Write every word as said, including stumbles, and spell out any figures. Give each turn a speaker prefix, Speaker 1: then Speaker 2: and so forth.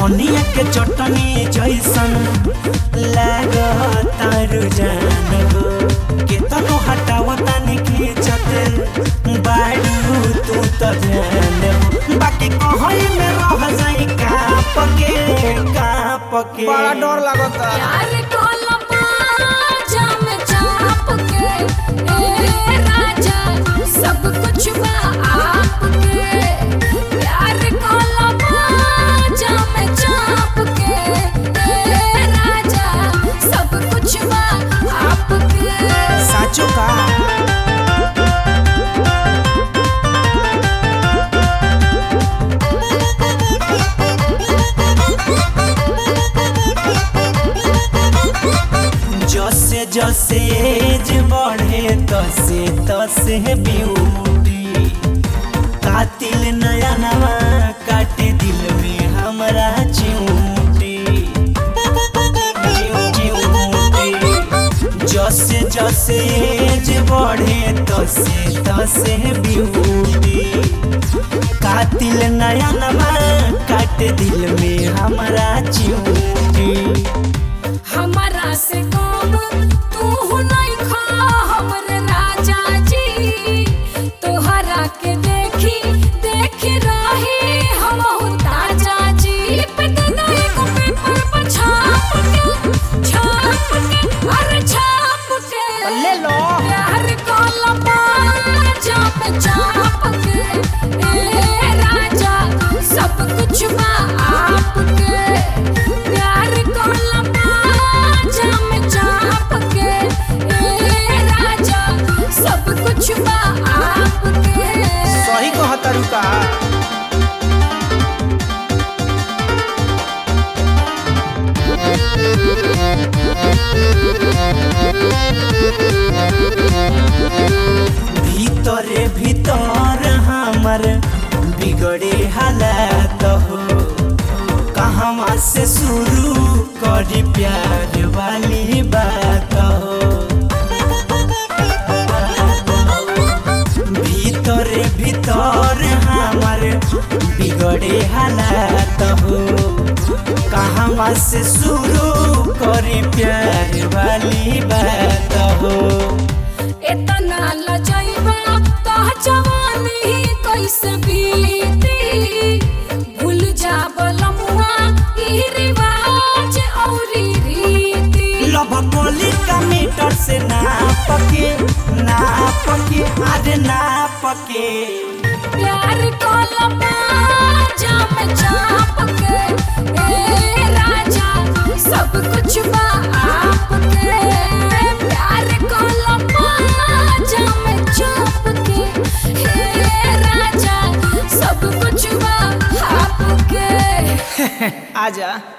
Speaker 1: धनिया के चटनी जैसन लागता रुझान हो केतनो हटावता नहीं खींचत बाड़ू तू तो ध्यान हो बाकी कहई में रह जाई काप के काप के
Speaker 2: बड़ा डर लगता
Speaker 3: यार कोला पाजा में चाप के ए राजा सब कुछ बा आपके यार कोला पाजा में चाप के ए राजा सब कुछ बा आपके
Speaker 1: साचो का जसे जसे एज बढ़े तसे तसे ब्यूटी कातिल नया नवा काटे दिल में हमरा चिऊटी जसे जसे एज बढ़े तसे तसे ब्यूटी कातिल नया नवा काटे दिल में हमरा चिऊटी
Speaker 3: हमारा से कम तू नहीं खा हमरे राजा जी तोहरा के देखी देखी रही हम ताजा जी पे नहीं को पेपर पर छाप के छाप के अरे छाप के
Speaker 2: ले लो
Speaker 3: प्यार को लपा चाप चाप के ए राजा सब कुछ बा आपके प्यार को लपा चाप चाप के ए राजा सब कुछ बा आपके
Speaker 2: सही कहता रुका
Speaker 1: भीतरे भीतर हमर बिगड़े हालात हो कहवा से शुरू करी प्यार वाली बात हो भीतरे भीतर हमर बिगड़े हालात हो कहवा से शुरू करी प्यार वाली बात हो
Speaker 3: इतना लजाइबा ता जवानी कैसे बीती भूल जा बलमुआ ई रिवाज औरी रीति
Speaker 1: लभ कोली का मीटर से नाप के नाप के अरे नाप के
Speaker 3: प्यार को लपा जाम चाप के ए राजा सब कुछ बा आपके प्यार को लपा जाम चाप के ए राजा सब कुछ बा आपके
Speaker 2: आजा